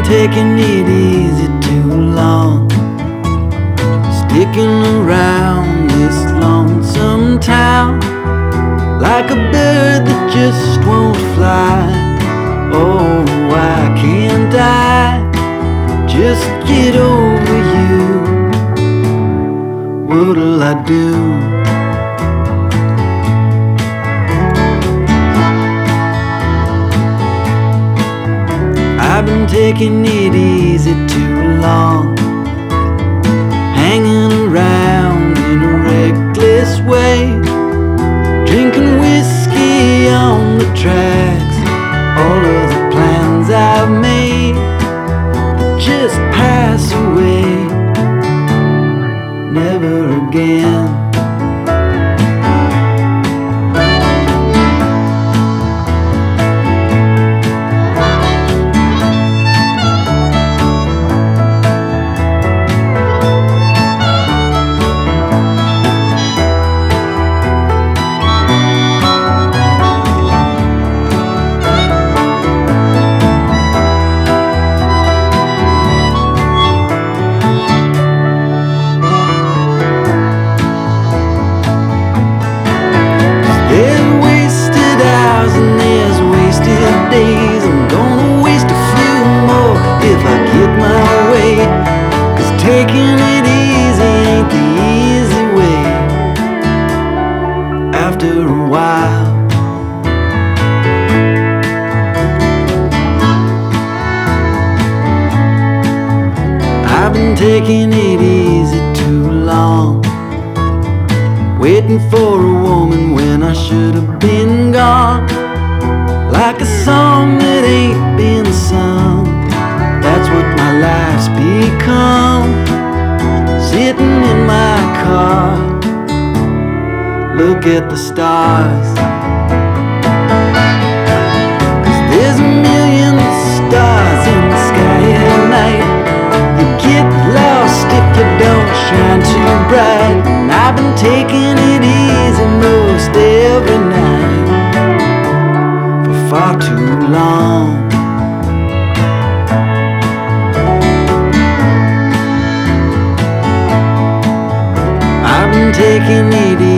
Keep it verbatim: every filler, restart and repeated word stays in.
taking it easy too long, sticking around this lonesome town like a bird that just won't fly. Oh, why can't I just get over you? What'll I do? I've been taking it easy too long, hanging around in a reckless way, drinking whiskey on the tracks. All of the plans I've made just pass away, never again. Days. I'm gonna waste a few more if I get my way, 'cause taking it easy ain't the easy way. After a while, I've been taking it easy too long, waiting for a woman when I should have been gone, like a song that ain't been sung. That's what my life's become, sitting in my car, look at the stars, 'cause there's a million stars in the sky at night. You get lost if you don't shine too bright. And I've been taking it easy most every night, far too long. I've been taking it easy.